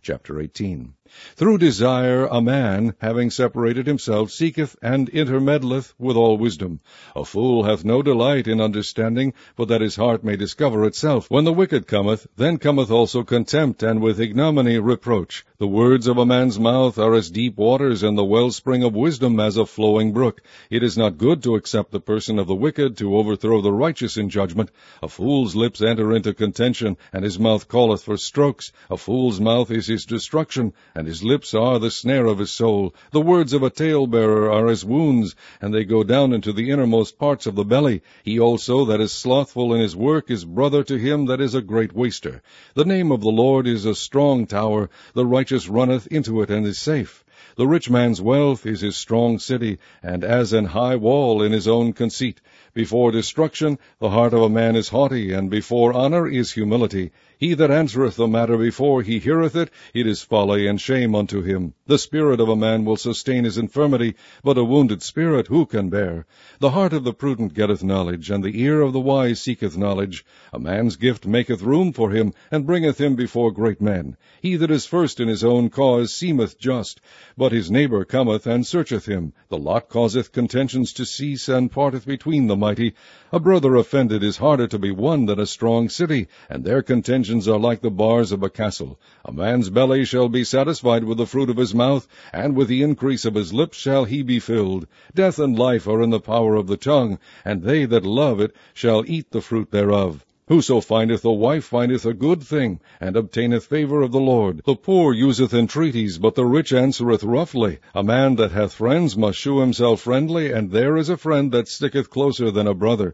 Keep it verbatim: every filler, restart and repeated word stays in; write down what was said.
Chapter eighteen. Through desire a man, having separated himself, seeketh and intermeddleth with all wisdom. A fool hath no delight in understanding, but that his heart may discover itself. When the wicked cometh, then cometh also contempt, and with ignominy reproach. The words of a man's mouth are as deep waters, and the wellspring of wisdom as a flowing brook. It is not good to accept the person of the wicked, to overthrow the righteous in judgment. A fool's lips enter into contention, and his mouth calleth for strokes. A fool's mouth is his destruction, and his lips are the snare of his soul. The words of a talebearer are as wounds, and they go down into the innermost parts of the belly. He also that is slothful in his work is brother to him that is a great waster. The name of the Lord is a strong tower. The righteous runneth into it and is safe. The rich man's wealth is his strong city, and as an high wall in his own conceit. Before destruction the heart of a man is haughty, and before honor is humility. He that answereth the matter before he heareth it, it is folly and shame unto him. The spirit of a man will sustain his infirmity, but a wounded spirit who can bear? The heart of the prudent getteth knowledge, and the ear of the wise seeketh knowledge. A man's gift maketh room for him, and bringeth him before great men. He that is first in his own cause seemeth just, but his neighbor cometh and searcheth him. The lot causeth contentions to cease, and parteth between the mighty. A brother offended is harder to be won than a strong city, and their contentions are like the bars of a castle. A man's belly shall be satisfied with the fruit of his mouth, and with the increase of his lips shall he be filled. Death and life are in the power of the tongue, and they that love it shall eat the fruit thereof. Whoso findeth a wife findeth a good thing, and obtaineth favor of the Lord. The poor useth entreaties, but the rich answereth roughly. A man that hath friends must shew himself friendly, and there is a friend that sticketh closer than a brother.